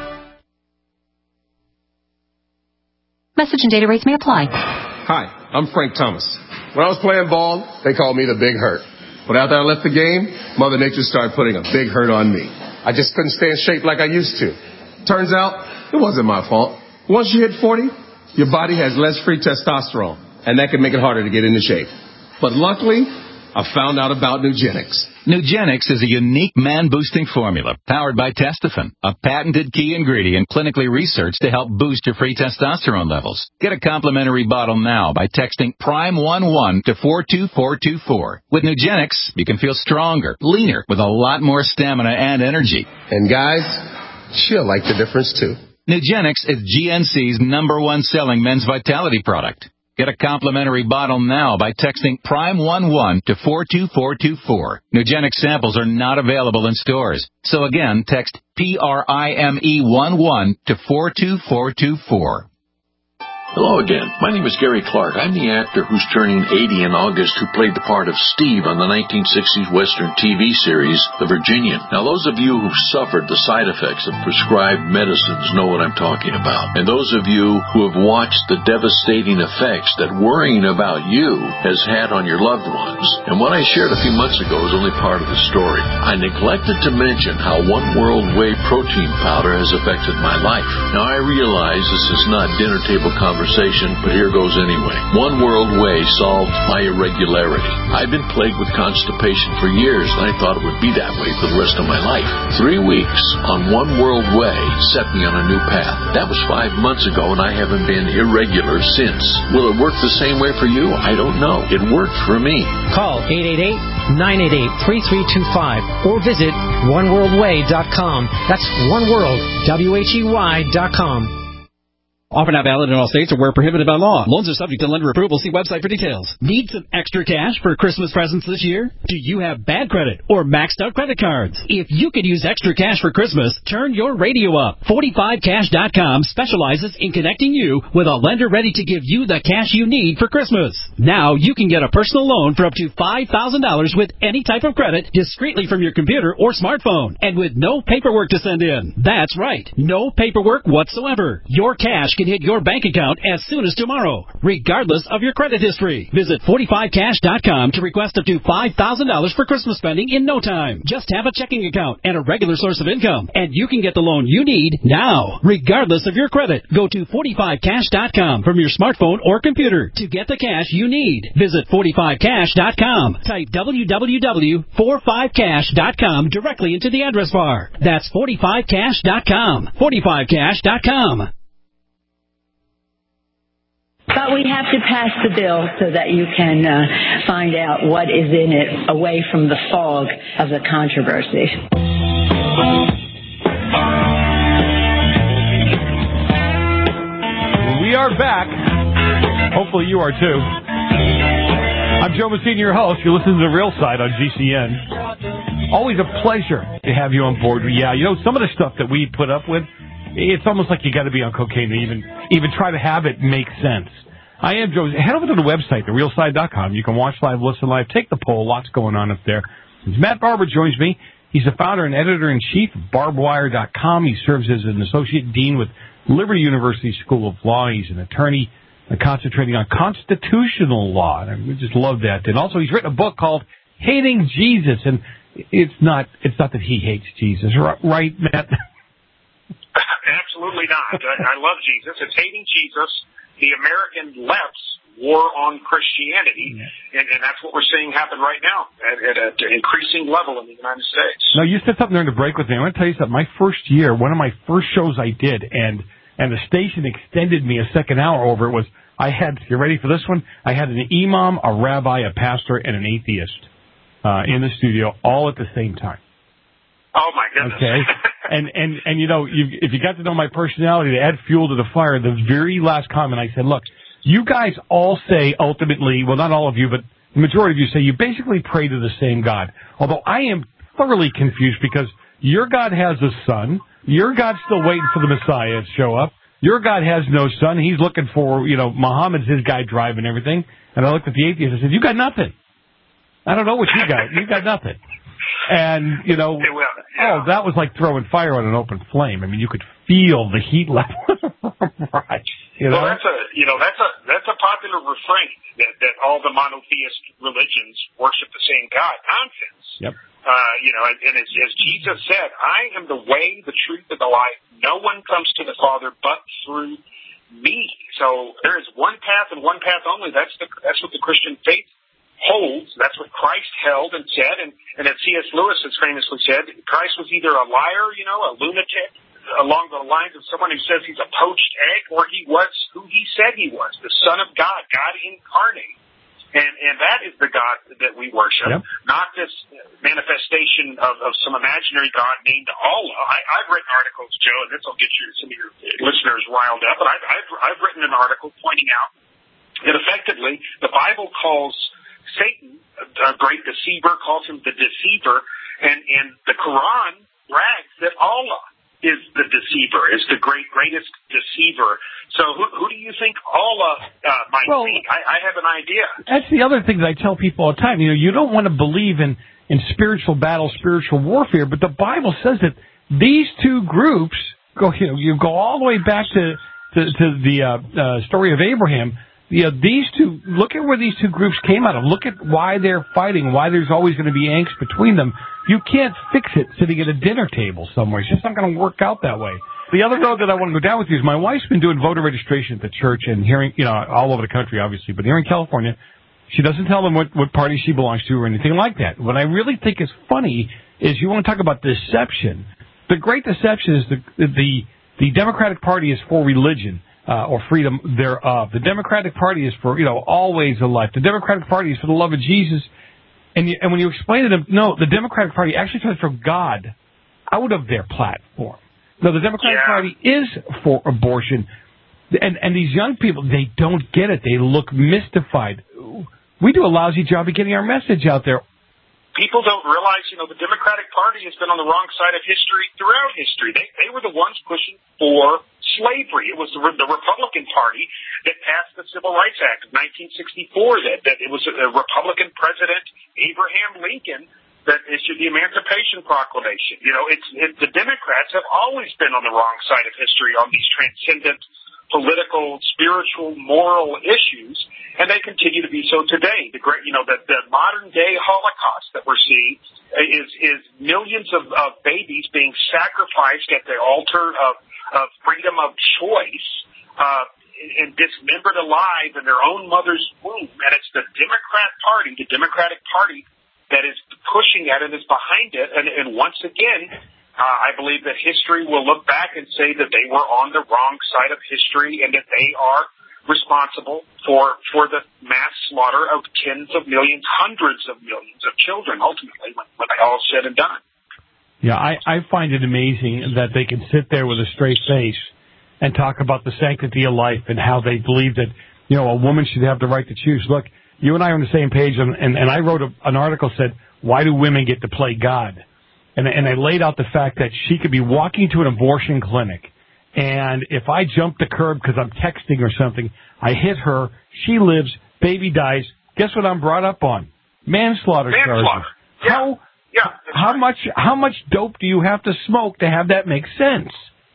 Message and data rates may apply. Hi, I'm Frank Thomas. When I was playing ball, they called me the Big Hurt. But after I left the game, Mother Nature started putting a big hurt on me. I just couldn't stay in shape like I used to. Turns out, it wasn't my fault. Once you hit forty, your body has less free testosterone, and that can make it harder to get into shape. But luckily, I found out about Nugenix. Nugenix is a unique man-boosting formula powered by Testofen, a patented key ingredient clinically researched to help boost your free testosterone levels. Get a complimentary bottle now by texting prime one one to four two four two four. With Nugenix, you can feel stronger, leaner, with a lot more stamina and energy. And guys, she'll like the difference too. Nugenix is G N C's number one selling men's vitality product. Get a complimentary bottle now by texting prime one one to four two four two four. Nugenix samples are not available in stores. So again, text P R I M E one one to four two four two four. Hello again. My name is Gary Clark. I'm the actor who's turning eighty in August who played the part of Steve on the nineteen sixties Western T V series, The Virginian. Now, those of you who've suffered the side effects of prescribed medicines know what I'm talking about. And those of you who have watched the devastating effects that worrying about you has had on your loved ones. And what I shared a few months ago is only part of the story. I neglected to mention how One World Whey protein powder has affected my life. Now, I realize this is not dinner table conversation, but here goes anyway. One World Whey solved my irregularity. I've been plagued with constipation for years, and I thought it would be that way for the rest of my life. Three weeks on One World Whey set me on a new path. That was five months ago, and I haven't been irregular since. Will it work the same way for you? I don't know. It worked for me. Call eight eight eight, nine eight eight, three three two five or visit one world way dot com. That's One World, W H E Y dot com. Offer not valid in all states or where prohibited by law. Loans are subject to lender approval. See website for details. Need some extra cash for Christmas presents this year? Do you have bad credit or maxed out credit cards? If you could use extra cash for Christmas, turn your radio up. forty-five cash dot com specializes in connecting you with a lender ready to give you the cash you need for Christmas. Now you can get a personal loan for up to five thousand dollars with any type of credit discreetly from your computer or smartphone and with no paperwork to send in. That's right. No paperwork whatsoever. Your cash can hit your bank account as soon as tomorrow, regardless of your credit history. Visit forty-five cash dot com to request up to five thousand dollars for Christmas spending in no time. Just have a checking account and a regular source of income, and you can get the loan you need now, regardless of your credit. Go to forty-five cash dot com from your smartphone or computer to get the cash you need. Visit forty-five cash dot com. Type w w w dot forty-five cash dot com directly into the address bar. That's forty-five cash dot com. forty-five cash dot com. But we have to pass the bill so that you can uh, find out what is in it away from the fog of the controversy. We are back. Hopefully you are too. I'm Joe Messina, your host. You're listening to The Real Side on G C N. Always a pleasure to have you on board. Yeah, you know, some of the stuff that we put up with, it's almost like you got to be on cocaine to even even try to have it make sense. I am Joe. Head over to the website, the real side dot com. You can watch live, listen live, take the poll. Lots going on up there. Matt Barber joins me. He's the founder and editor-in-chief of barbed wire dot com. He serves as an associate dean with Liberty University School of Law. He's an attorney uh, concentrating on constitutional law. And we just love that. And also, he's written a book called Hating Jesus. And it's not it's not that he hates Jesus, right, Matt? Absolutely not. I, I love Jesus. It's hating Jesus. The American left's war on Christianity, and, and that's what we're seeing happen right now at, at an increasing level in the United States. No, you said something during the break with me. I want to tell you something. My first year, one of my first shows I did, and and the station extended me a second hour over it, was I had, you ready for this one? I had an imam, a rabbi, a pastor, and an atheist uh, in the studio all at the same time. Oh, my goodness. Okay. And, and, and you know, you, if you got to know my personality, to add fuel to the fire, the very last comment I said, look, you guys all say ultimately, well, not all of you, but the majority of you say you basically pray to the same God. Although I am thoroughly confused because your God has a son. Your God's still waiting for the Messiah to show up. Your God has no son. He's looking for, you know, Muhammad's his guy driving everything. And I looked at the atheist and said, you got nothing. I don't know what you got. You got nothing. And, you know, will, yeah. oh, that was like throwing fire on an open flame. I mean, you could feel the heat level. Right. You know? Well, that's a, you know, that's a, that's a popular refrain that, that all the monotheist religions worship the same God. Nonsense. Yep. Uh, you know, and, and as, as Jesus said, I am the way, the truth, and the life. No one comes to the Father but through me. So there is one path and one path only. That's the, that's what the Christian faith holds. That's what Christ held and said. And, and as C S Lewis has famously said, Christ was either a liar, you know, a lunatic, along the lines of someone who says he's a poached egg, or he was who he said he was, the Son of God, God incarnate. And, and that is the God that we worship, yep. Not this manifestation of, of some imaginary God named Allah. I, I've written articles, Joe, and this will get you some of your listeners riled up, but I've, I've, I've written an article pointing out that effectively the Bible calls Satan a great deceiver, calls him the deceiver, and, and the Quran brags that Allah is the deceiver, is the great, greatest deceiver. So who, who do you think Allah uh, might well, be? I, I have an idea. That's the other thing that I tell people all the time. You know, you don't want to believe in, in spiritual battle, spiritual warfare, but the Bible says that these two groups go, you know, you go all the way back to, to, to the uh, uh, story of Abraham. You know, these two, look at where these two groups came out of. Look at why they're fighting, why there's always going to be angst between them. You can't fix it sitting at a dinner table somewhere. It's just not going to work out that way. The other road that I want to go down with you is my wife's been doing voter registration at the church and hearing, you know, all over the country, obviously, but here in California, she doesn't tell them what, what party she belongs to or anything like that. What I really think is funny is you want to talk about deception. The great deception is the, the, the Democratic Party is for religion. Uh, or freedom thereof. The Democratic Party is for, you know, always a life. The Democratic Party is for the love of Jesus. And, you, and when you explain to them, no, the Democratic Party actually tries to throw God out of their platform. No, the Democratic yeah. Party is for abortion. And, and these young people, they don't get it. They look mystified. We do a lousy job of getting our message out there. People don't realize, you know, the Democratic Party has been on the wrong side of history throughout history. They they were the ones pushing for slavery. It was the, the Republican Party that passed the Civil Rights Act of nineteen sixty-four. That, that it was a, a Republican president, Abraham Lincoln, that issued the Emancipation Proclamation. You know, it's it, the Democrats have always been on the wrong side of history on these transcendent political, spiritual, moral issues, and they continue to be so today. The great, you know, the, the modern day Holocaust that we're seeing is is millions of, of babies being sacrificed at the altar of, of freedom of choice, uh, and dismembered alive in their own mother's womb. And it's the Democrat Party, the Democratic Party, that is pushing that and is behind it. And, and once again, Uh, I believe that history will look back and say that they were on the wrong side of history and that they are responsible for for the mass slaughter of tens of millions, hundreds of millions of children, ultimately, when, when they all said and done. Yeah, I, I find it amazing that they can sit there with a straight face and talk about the sanctity of life and how they believe that, you know, a woman should have the right to choose. Look, you and I are on the same page, and, and, and I wrote a, an article that said, why do women get to play God? And, and I laid out the fact that she could be walking to an abortion clinic, and if I jump the curb because I'm texting or something, I hit her, she lives, baby dies. Guess what I'm brought up on? Manslaughter, Manslaughter. charges. Yeah. How, yeah, how right. much how much dope do you have to smoke to have that make sense?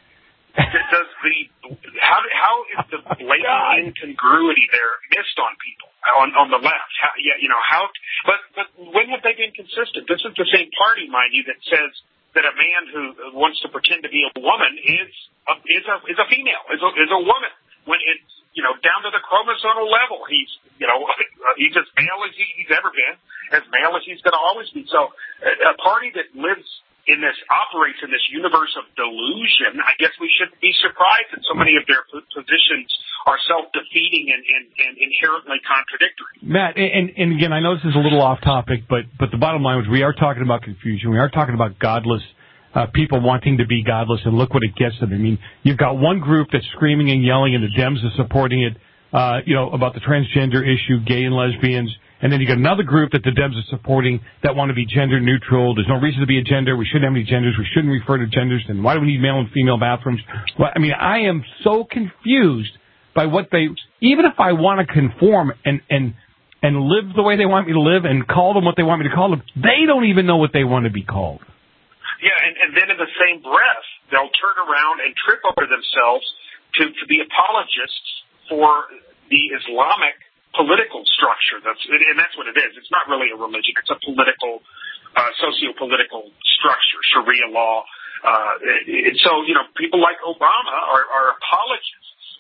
Does the how how is the blatant incongruity there missed on people on on the left? How, yeah, you know how. But but when have they been consistent? This is the same party, mind you, that says that a man who wants to pretend to be a woman is a, is a is a female, is a is a woman. When it's, you know, down to the chromosomal level, he's you know he's as male as he, he's ever been, as male as he's going to always be. So a party that lives in this, operates in this universe of delusion, I guess we shouldn't be surprised that so many of their positions are self-defeating and, and, and inherently contradictory. Matt, and, and again, I know this is a little off topic, but, but the bottom line is we are talking about confusion. We are talking about godless uh, people wanting to be godless, and look what it gets them. I mean, you've got one group that's screaming and yelling, and the Dems are supporting it, uh, you know, about the transgender issue, gay and lesbians. And then you got another group that the Dems are supporting that want to be gender neutral. There's no reason to be a gender. We shouldn't have any genders. We shouldn't refer to genders. And why do we need male and female bathrooms? Well, I mean, I am so confused by what they, even if I want to conform and, and, and live the way they want me to live and call them what they want me to call them, they don't even know what they want to be called. Yeah, and, and then in the same breath, they'll turn around and trip over themselves to, to be apologists for the Islamic political structure. That's and that's what it is. It's not really a religion. It's a political, uh, socio-political structure, Sharia law. Uh, and so, you know, people like Obama are, are apologists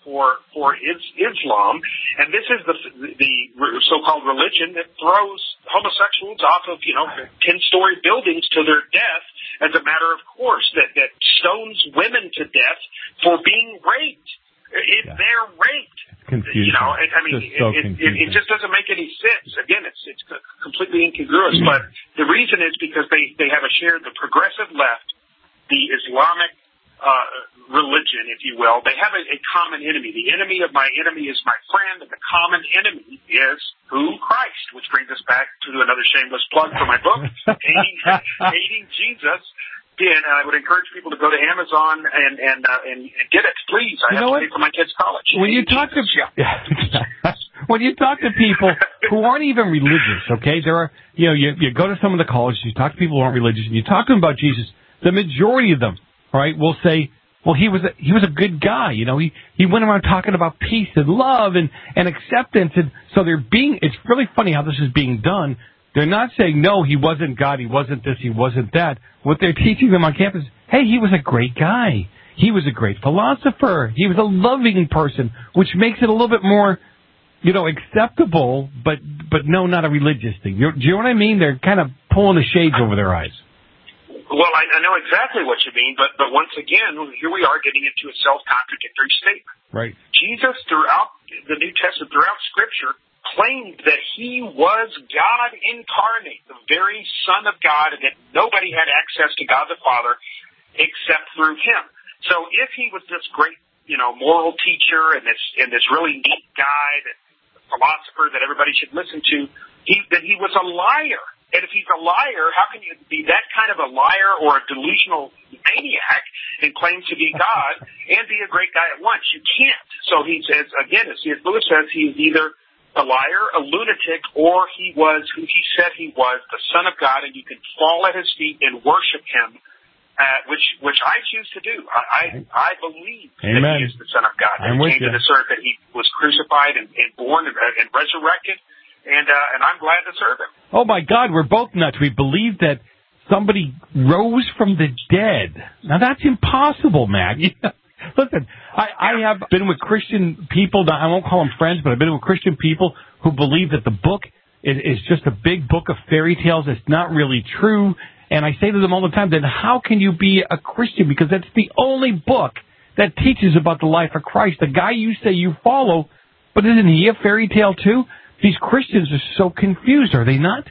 for for is, Islam, and this is the the so-called religion that throws homosexuals off of you know ten-story buildings to their death as a matter of course, that that stones women to death for being raped. It, yeah. They're raped. Confusing. You know, it, I mean, just so it, it, it just doesn't make any sense. Again, it's it's completely incongruous. Mm-hmm. But the reason is because they they have a shared the progressive left, the Islamic uh, religion, if you will. They have a, a common enemy. The enemy of my enemy is my friend, and the common enemy is who? Christ. Which brings us back to another shameless plug for my book, hating, hating Jesus. And I would encourage people to go to Amazon and and uh, and, and get it, please. I you have know to what? pay for my kids' college. When you talk to yeah. when you talk to people who aren't even religious, okay, there are you know you you go to some of the colleges, you talk to people who aren't religious, and you talk to them about Jesus. The majority of them, right, will say, well, he was a, he was a good guy, you know. He he went around talking about peace and love and and acceptance, and so they're being. It's really funny how this is being done. They're not saying, no, he wasn't God, he wasn't this, he wasn't that. What they're teaching them on campus is, hey, he was a great guy. He was a great philosopher. He was a loving person, which makes it a little bit more, you know, acceptable, but but no, not a religious thing. You're, do you know what I mean? They're kind of pulling the shades over their eyes. Well, I, I know exactly what you mean, but, but once again, here we are getting into a self-contradictory statement. Right. Jesus, throughout the New Testament, throughout Scripture, claimed that he was God incarnate, the very Son of God, and that nobody had access to God the Father except through him. So if he was this great, you know, moral teacher and this and this really neat guy, that philosopher that everybody should listen to, he that he was a liar. And if he's a liar, how can you be that kind of a liar or a delusional maniac and claim to be God and be a great guy at once? You can't. So he says, again, as C S Lewis says, he is either a liar, a lunatic, or he was who he said he was, the Son of God, and you can fall at his feet and worship him, uh, which which I choose to do. I I, I believe Amen. that he is the Son of God. I'm that with he came you. to this earth, that he was crucified and, and born and, and resurrected, and uh, and I'm glad to serve him. Oh, my God, we're both nuts. We believe that somebody rose from the dead. Now, that's impossible, Matt. Listen, I, I have been with Christian people, I won't call them friends, but I've been with Christian people who believe that the book is, is just a big book of fairy tales. It's not really true. And I say to them all the time, then how can you be a Christian? Because that's the only book that teaches about the life of Christ. The guy you say you follow, but isn't he a fairy tale too? These Christians are so confused, are they not?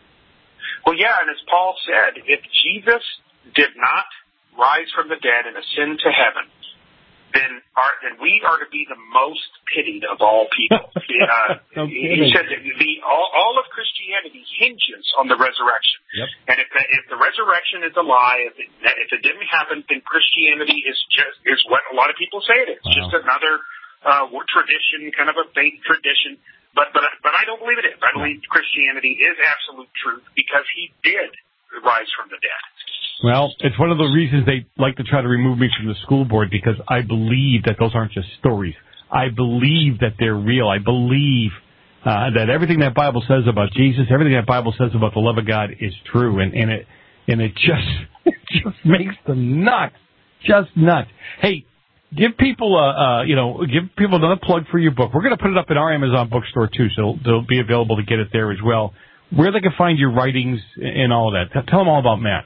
Well, yeah, and as Paul said, if Jesus did not rise from the dead and ascend to heaven, then are, then we are to be the most pitied of all people. uh, no he said that the, all, all of Christianity hinges on the resurrection. Yep. And if the, if the resurrection is a lie, if it, if it didn't happen, then Christianity is just is what a lot of people say it is. Wow. Just another uh, tradition, kind of a faith tradition. But but but I don't believe it is. I believe Christianity is absolute truth because he did rise from the dead. Well, it's one of the reasons they like to try to remove me from the school board, because I believe that those aren't just stories. I believe that they're real. I believe uh, that everything that Bible says about Jesus, everything that Bible says about the love of God is true, and, and it and it just it just makes them nuts, just nuts. Hey, give people a uh, you know give people another plug for your book. We're going to put it up in our Amazon bookstore too, so they'll be available to get it there as well. Where they can find your writings and all of that. Tell them all about Matt.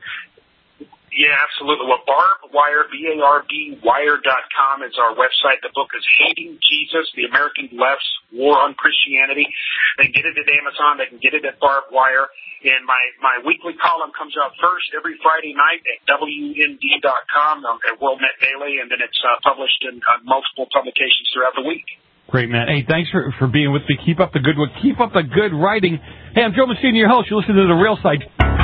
Yeah, absolutely. Well, Barb Wire, B A R B wire dot com is our website. The book is Hating Jesus, The American Left's War on Christianity. They can get it at Amazon. They can get it at Barb Wire. And my, my weekly column comes out first every Friday night at W N D dot com at WorldNet Daily, and then it's uh, published in uh, multiple publications throughout the week. Great, Matt. Hey, thanks for, for being with me. Keep up the good work. Keep up the good writing. Hey, I'm Joe Messina, your host. You listen to The Real Side.